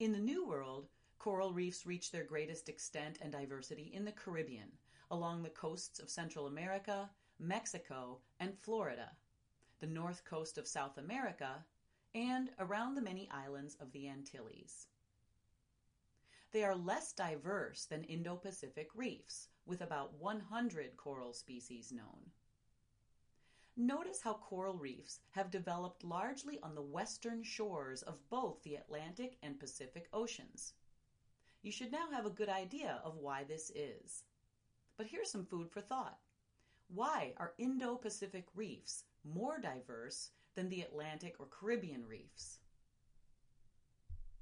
In the New World, coral reefs reach their greatest extent and diversity in the Caribbean, along the coasts of Central America, Mexico, and Florida, the north coast of South America, and around the many islands of the Antilles. They are less diverse than Indo-Pacific reefs, with about 100 coral species known. Notice how coral reefs have developed largely on the western shores of both the Atlantic and Pacific Oceans. You should now have a good idea of why this is. But here's some food for thought. Why are Indo-Pacific reefs more diverse than the Atlantic or Caribbean reefs?